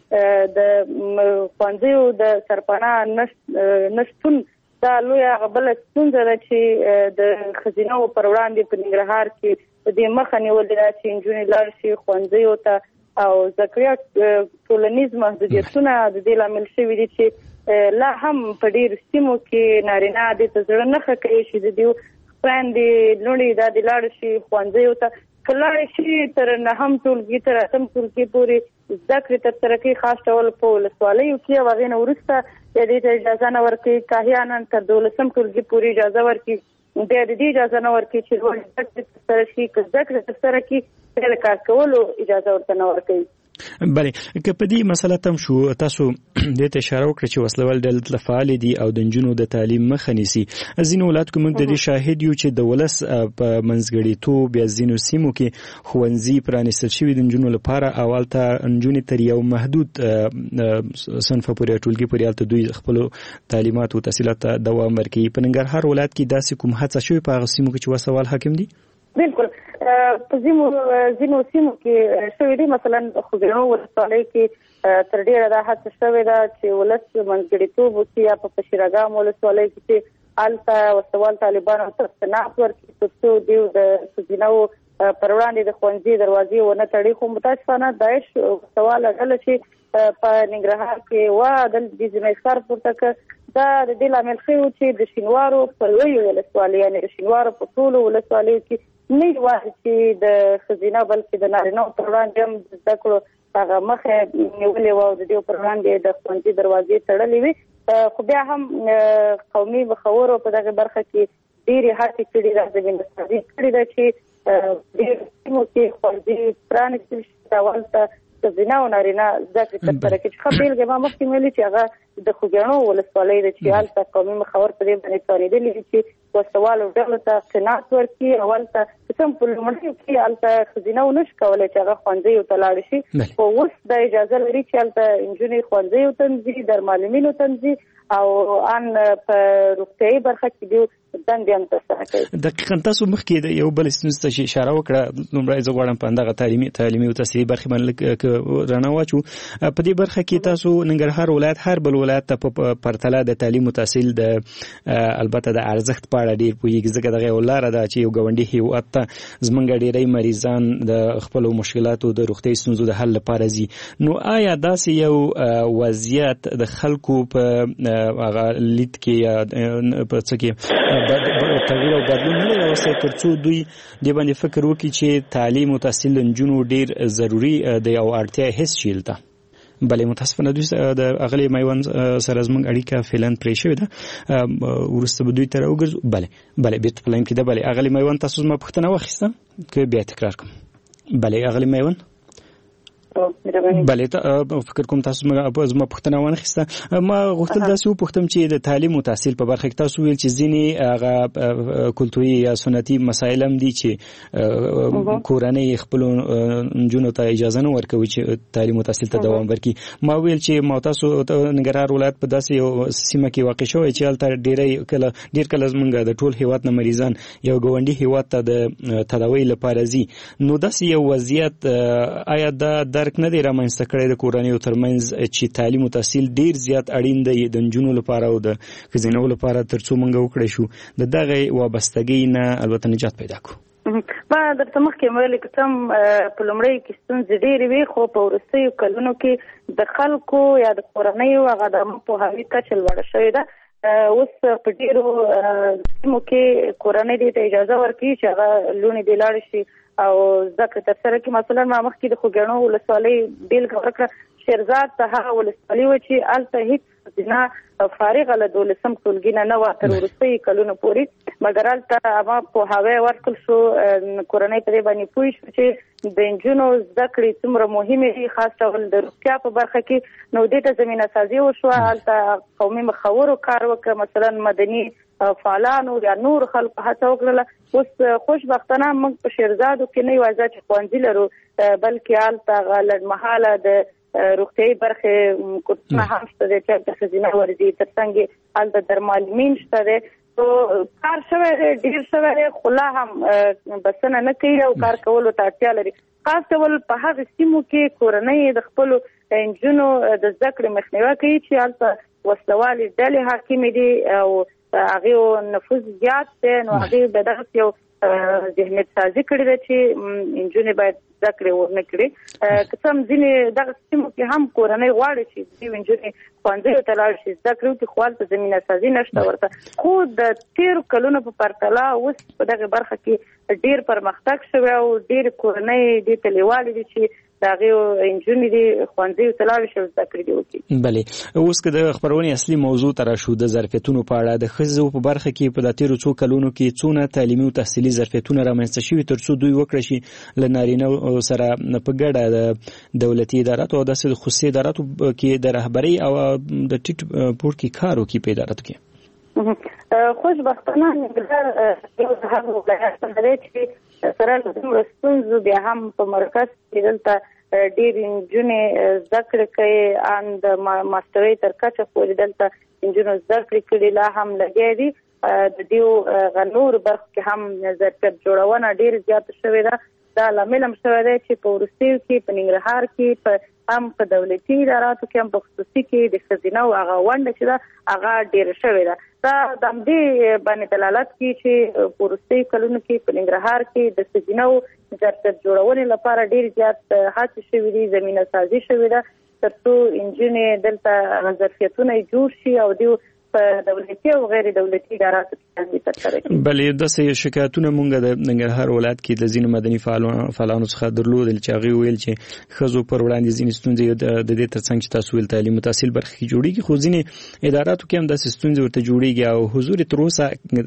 د ښوونځیو د سرپناه نشتون دا لویه بله ستونزه ده چې د ښځینه‌و پر وړاندې په ننګرهار کې د دې مخه نیولې ده چې نجونې لاړې شي ښوونځیو ته او زده کړې. ټولنیز محدودیتونه د دې لامل شوي دي چې لا هم په ډېرو سیمو کې نارینه دې ته زړه نه ښه کوي چې د دې خویندې لوڼې دا دې لاړې شي ښوونځیو ته. که لاړې شي تر 9م ټولګي تر 8م ټولګي پورې زده کړې ترسره کوي، خاص ډول په ولسوالیو کې، او هغې نه وروسته دې ته اجازه نه ورکوي. کاهیانا تر 12م ټولګي پورې اجازه ورکوي، بیا د دې اجازه نه ورکوي چې لوړې زده کړې ترسره شي. که زده کړې ترسره کړي بیا د کار کولو اجازه ورته نه ورکوي. بله که په دې مسله تم شو، تاسو دې ته اشاره وکړه چې وسلوال ډلې فعال دي او د نجونو د تعلیم مخه نیسي. ځینو ولایتو کې موږ د دې شاهد یو چې د ولس په منځګړیتوب بیا ځینو سیمو کې ښوونځي پرانیستل شوي د نجونو لپاره، او هلته نجونې تر یو محدود صنفه پورې ټولګي پورې هلته دوی خپلو تعلیمات او تحصیلات ته دوام ورکوي. په ننګرهار ولایت کې داسې کوم هڅه شوې په هغه سیمو کې چې وسوال حاکم دي؟ بالکل په ځینو سیمو کې شوې دي. مثلا خوږیاڼو ولسوالۍ کې تر ډېره دا هڅه شوې ده چې ولس منځګړیتوب وکړي، یا په پشیراګام ولسوالۍ کې چې هلته وسوال طالبانو ته استناد ورکړي تر څو دوی د ښځینه‌و پر وړاندې د ښوونځي دروازې ونه تړي. خو متاسفانه داعش وسواله ډله چې په ننګرهار کې وه دلته دې ځینې سر پورته کړ، دا د دې لامل شوی چې د شینوارو په لویو ولسوالیو، یعنې د شینوارو په ټولو ولسوالیو کې نه یوازې چې د ښځینه بلکې د نارینه‌و پر وړاندې هم د زده کړو هغه مخه نیولې وه او د دې پر وړاندې د ښوونځي دروازې تړلې وي. خو بیا هم قومي مخورو په دغه برخه کې ډېرې هڅې کړي ده، زمینه سازي کړې ده چې ډېرو سیمو کې ښوونځي پرانیستل شي، هلته ښځینه او نارینه زده کړې ترسره کړي. ښه بېلګه ما مخکې ویلي چې هغه د خوږیاڼو ولسوالۍ ده چې هلته قومي مخور په دې باندې توانېدلي دي چې وسوالو ډلو ته قناعت ورکړي او هلته کوم په لومړیو کې هلته ښځینه نشي کولی چې هغه ښوونځیو ته لاړې شي. خو اوس دا اجازه لري چې هلته نجونې ښوونځیو ته ځي، در معلمینو ته ځي او ان په روغتیايي برخه کې دی دندې هم ترسره کوي. دقیقاً تاسو مخکې د یو بل ستونزې ته اشاره وکړه. لومړی زه غواړم په همدغه تعلیمي او تحصیلي برخې باندې رڼا واچو. په دې برخه کې تاسو ننګرهار ولایت هر بل ولایت ته په پرتله د تعلیم او تحصیل د البته د ارزښت په اړه ډېر پوهیږي، ځکه دغه یو لاره ده چې یو ګاونډي هېواد ته زموږ ډېری مریضان د خپلو مشکلاتو د روغتیايي ستونزو د حل لپاره ځي. نو آیا داسې یو وضعیت د خلکو په هغه لید کې په څه کې تغییر او بدلون نه راوستي تر څو دوی د باندې فکر وکړي چې تعلیم او تحصیل د نجونو ډیر ضروری دی او اړتیا هیڅ شیل ده؟ بلې متاسفانه دوی د اغلی میوند سره زموږ اړیکه فعلا پرې شوې ده، ورسته به دوی ته راوګرځو. بلې بیرته په لاین کې ده. بلې اغلی میوند تاسو زما پوښتنه واخیسته که بیا تکرار کوم؟ بلې اغلی میوند بلې فکر کوم تاسو زما پوښتنه وانخیسته. ما غوښتل داسې وپوښتم چې د تعلیم او تحصیل په برخه کې تاسو ویل چې ځینې هغه کلتوري یا سنتي مسایل هم دي چې کورنۍ خپلو نجونو ته اجازه نه ورکوي چې تعلیم او تحصیل ته دوام ورکړي. ما ویل چې ما تاسو ننګرهار ولایت په داسې یو سیمه کې واقع شوی چې هلته ډېر کله زموږ د ټول هېواد نه مریضان یو ګاونډي هېواد ته د تداوی لپاره ځي. نو داسې یو وضعیت آیا دا درک نه دی رامنځته کړی د کورنیو ترمنځ چې تعلیم او تحصیل ډیر زیات اړین دی د نجونو لپاره او د ښځینو لپاره تر څو موږ وکړی شو د دغه وابستګۍ نه البته نجات پیدا کړو؟ ما درته مخکې ویلي که څه په لومړیو کې ستونزې ډېرې وي، خو په وروستیو کلونو کې د خلکو یا د کورنیو هغه د پوهاوي کچه لوړه شوې ده. اوس په ډېرو سیمو کې کورنۍ دې ته اجازه ورکوي چې هغه لوڼې دې لاړې شي او زده کړې ترسره کړي. مثلا ما مخکې د خوږیاڼو ولسوالۍ بیلګه ورکړه، شیرزاد ته هغه ولسوالي وه چې هلته هېڅ ښځینه فارغه له 12 ټولګي نه وه تر وروستیو کلونو پورې، مګر هلته همه پوهاوی ورکړل شو. کورنۍ په دې باندې پوه شو چې د نجونو زده کړې څومره مهمې دي، خاص ډول د روغتیا په برخه کې. نو دې ته زمینه سازي وشوه. هلته قومي مخورو کار وکړه، مثلا مدني فعالانو یا نور خلکو هڅه وکړله. اوس خوشبختانه موږ په شیرزادو کې نه یوازې چې ښوونځي لرو، بلکې هلته لنډمهاله د روغتیايي برخې کورسونه هم شته دی چې د ښځینه ورځي تر څنګ هلته درمالمین شته دی. کار شوی دی، ډېر شوی دی، خو لا هم بسنه نه کوي او کار کولو ته اړتیا لري. خاص ډول په هغه سیمو کې کورنۍ د خپلو نجونو د زده کړې مخنیوی کوي چې هلته وسلوالې ډلې حاکمې دي او هغې نفوذ زیات دی. نو هغې به دغسې یو ذهنیت سازي کړې ده چې نجونې باید زده کړې ونه کړي. که څه هم ځینې دغه سیمو کې هم کورنۍ غواړي چې دوی نجونې ښوونځیو ته لاړ شي، زده کړې وکړي، خو هلته زمینه سازي نشته ورته. خو د تېرو کلونو په پرتله اوس په دغه برخه کې ډېر پرمختګ شوی او ډېرې کورنۍ دې ته لیوالې دي چې د هغې نجونې دې ښوونځیو ته لاړې شي او زده کړې دې وکړي. بلې اوس که د خپرونې اصلي موضوع ته راشو د ظرفیتونو په اړه، د ښځو په برخه کې په تېرو څو کلونو کې څونه تعلیمي او تحصیلي ظرفیتونه رامنځته شوي تر څو دوی وکړی شي له نارینه سره په ګډه د دولتي اداراتو او داسې د خصوصي اداراتو کې د رهبرۍ او د ټیټ پوړ کې کار وکړي په اداراتو کې؟ خوشبختانه ننګرهار یو د هغو ولایتونه دی چې سره له دومره ستونزو بیا هم په مرکز کې دلته ډېرې نجونې زده کړې کوي، ان د ماسټرۍ تر کچه پورې دلته نجونو زده کړې کړي، لا هم لګیا دي. د دې نورو برخو کې هم ظرفیت جوړونه ډېره زیاته شوې ده. دا لامل هم شوی دی چې په وروستیو کې په ننګرهار کې هم په دولتي اداراتو کې هم په خصوصي کې د ښځینو هغه ونډه چې ده هغه ډېره شوې ده. دا د همدې باندې دلالت کوي چې په وروستیو کلونو کې په ننګرهار کې د ښځینو ظرفیت جوړونې لپاره ډېر زیات هڅې شوې دي، زمینه سازي شوې ده تر څو نجونې دلته ظرفیتونه جوړ شي او دوی په دولتي او غیر دولتي اداراتو کې ترسره کړي. بلې داسې شکایتونه مونږ د ننګرهار ولایت کې د ځینو مدني فعالانو څخه درلودل چې هغوی ویل چې ښځو پر وړاندې ځینې ستونزې د دې تر څنګ چې تاسو ویل تعلیم او تحصیل برخه کې جوړېږي، خو ځینې اداراتو کې هم داسې ستونزې ورته جوړېږي او حضور تر اوسه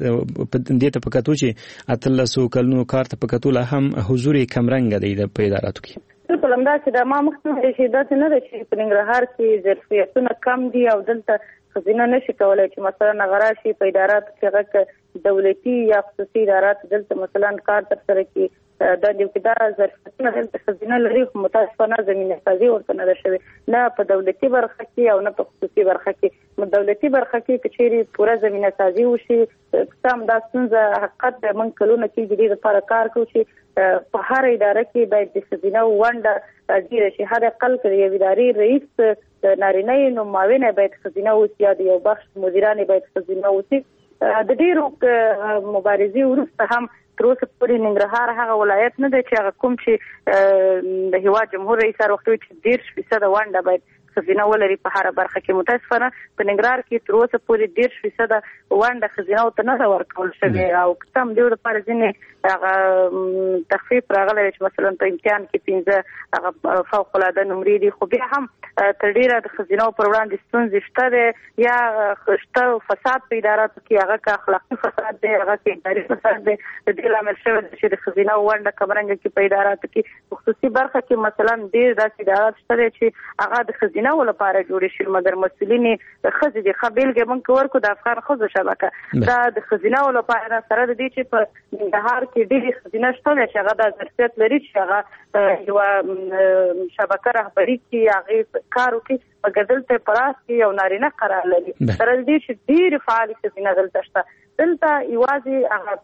دې ته په کتو چې 18 کلونو کار ته په کتو لا هم حضور یې کمرنګه دی په اداراتو کې. بالکل همداسې ده. ما مخکې ویلي چې داسې نه ده چې په ننګرهار کې ظرفیتونه کم دي او دلته ښځینه نشي کولی چې مثلا هغه راشي په اداراتو کې هغه دولتي یا خصوصي ادارات دلته مثلا کار ترسره کړي. د دې کې دا ظرفیتونه د خزینه لري خو متاسفانه زمینه سازي ورته نه شوی نه په دولتي برخه کې او نه په خصوصي برخه کې. دولتي برخه کې کچېری پوره زمینه سازي وشي سم دا ستونزه حقیقت من کلونه کې د لپاره کار کوي چې په هر اداره کې باید د خزینه ونډه ډیره شي. هر اقل کې یو اداري رئیس نارینه نو معاون باید خزینه اوسي یا یو بخش مدیران باید خزینه اوسي. د ډیرو مبارزې وروسته هم تر اوسه پورې ننګرهار هغه ولایت نه دی چې هغه کوم چې د هیواد جمهور رئیس سره وخت چې 10% ونډه باید خزینه ولري په هر برخه کې. متاسفانه په ننګرهار کې تر اوسه پورې 10% ونډه خزینه ته نه ورکول شوی او کم دی لپاره ځینې هغه تخفیف راغلی چې مثلا په امتحان کې 15 هغه فوق العاده نمرې دي خو بیا هم تر ډیره د خزینه پر وړاندې ستونزې شته دی یا شته فساد په اداراتو کې هغه که اخلاقي فساد دی هغه کې اداري فساد دی. د دې لامل شوی چې د خزینه ونډه کمرنګ کې په اداراتو کې خصوصي برخه کې مثلا ډیر داسې ادارات شته دی چې هغه د خزینه ولپاره جوړ شي مګر مسؤلین خزې د خبيلګ من ورکو د افغان خزو شبکه دا د خزینه ولپاره سره د دې چې په ننګرهار کې ډېری خزینه شته چې هغه د ظرفیت لري چې هغه یو شبکه رهبری کې هغه کار وکړي مګر دلته پراس کې یو نارینه قرار لري سره د دې چې ډېر فعال خزینه دلته شته. دلته یوازې هغه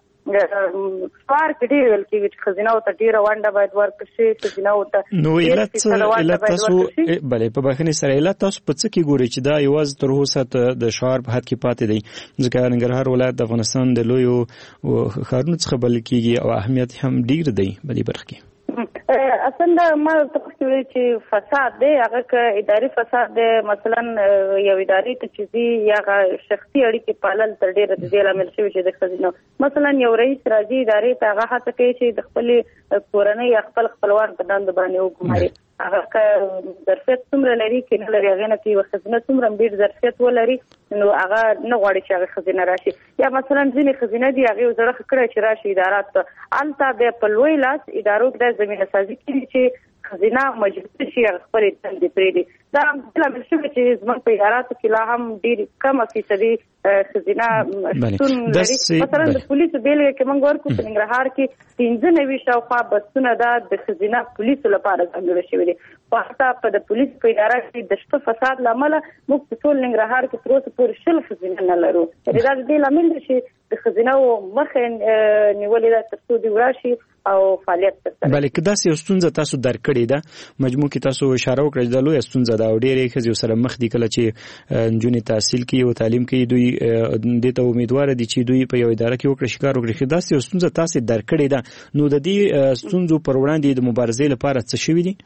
فار کې ډېر ویل کېږي چې خزینه ورته ډېره ونډه باید ورکړل شي خزینه ورته نو علت تاسو بلې په بخښنې سره علت تاسو په څه کې ګورئ چې دا یوازې تر اوسه د شعار په حد کې پاتې دی ځکه ننګرهار ولایت د افغانستان د لویو ښارونو څخه بلل کېږي او اهمیت هم ډېر دی په دې برخه کې. اصلا ما تاسو ویل چې فساد دی هغه که اداري فساد دی مثلا یو اداري تجزی یا شخصي اړیکې پالل تر ډیره د دې لامل شوی چې د خزینه مثلا یو رئیس راځي ادارې ته هغه هڅه کوي چې د خپل کورنۍ یا خپلوان په دند باندې وګماري هغه که ظرفیت څومره لري کې نه لري هغه نه کوي خزینه څومره ډیر ظرفیت ولري نو هغه نه غواړي چې هغه خزینه راشي یا مثلا ځینې خزینه دی هغه زړه کړی چې راشي ادارات ته الته به په لوی لاس ادارو د زمينه سازي کوي چې خزینه مجبور شي خپل تند پریدي دا لامل شوی چې زموږ په اداراتو کې لا هم ډیر کم فیصدي خزینه شتون لري. مثلا د پولیسو بیلګه کې موږ ورکو په ننګرهار کې 95 شاوخوا بسونه د خزینه پولیسو لپاره ځانګړي شوي دي خو حتی په د پولیسو په اداره کې د شته فساد لامل موږ په ټول ننګرهار کې تر اوسه پورې شل خزینه نه لرو. دا د دې لامل دی چې د خزینه مخه نیولې ده تر څو دی ورشي او فعالیت ترسره. بلکې دا یو ستونزه تاسو درکړې ده مجموع کې تاسو اشاره وکړه د لوی ستونزه دا ډېرې خزي سره مخ دي کله چې نجونې تحصیل کوي او تعلیم کوي دوی د ته امیدوار دي چې دوی په یو اداره کې وکړي شکار وکړي دا یو ستونزه تاسو درکړې ده نو د دې ستونزو پر وړاندې د مبارزې لپاره څه شوي دي؟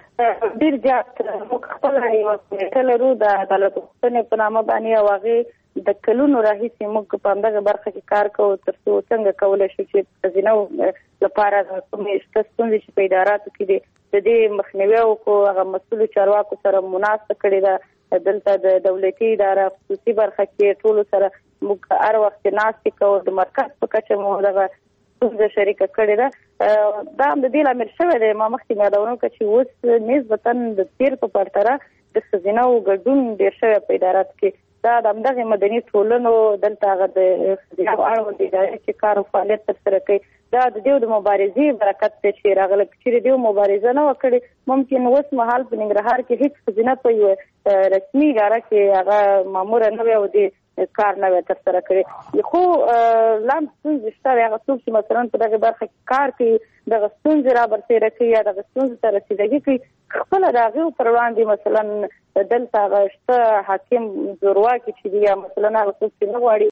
ډېر زیات موږ خپل یو کمیټه لرو د عدالت غوښتنې په نامه باندې او هغې د کلونو راهیسې موږ په همدغه برخه کې کار کوو تر څو څنګه کولی شو چې خزینه لپاره کومې شته ستونزې چې په اداراتو کې دي د دې مخنیوي وکړو هغه مسؤلو چارواکو سره مناسبه کړې ده دلته د دولتي اداره خصوصي برخه کې ټولو سره موږ هر وخت ناستې کوو د مرکز په کچه مو دغه ستونزه شریکه کړې ده دا د دې لامل شوی دی ما مخکې یادونه وکړه چې اوس نسبتا د تیر په پرتله د خزینه ګډون ډېر شوی په اداراتو کې دا د همدغه مدني ټولنو دلته هغه د خزینه اړوند ادارې چې کار او فعالیت ترسره کوي دا د دې د مبارزې برکت دی چې راغله چې دې مبارزه نه وکړي ممکن اوس مهال په ننګرهار کې هیڅ خزینه په یو رسمي اداره کې هغه مامور نه وي او د کار نه وي ترسره کړي خو لام ستونزې شته هغه څوک چې مثلا په دغه برخه کې کار کوي دغه ستونزې را برسېره کوي یا دغه ستونزې ته رسیدګي کوي خپله د هغې پر وړاندې مثلا دلته هغه شته حاکم زورواکي چې دي یا مثلا هغه څوک چې نه غواړي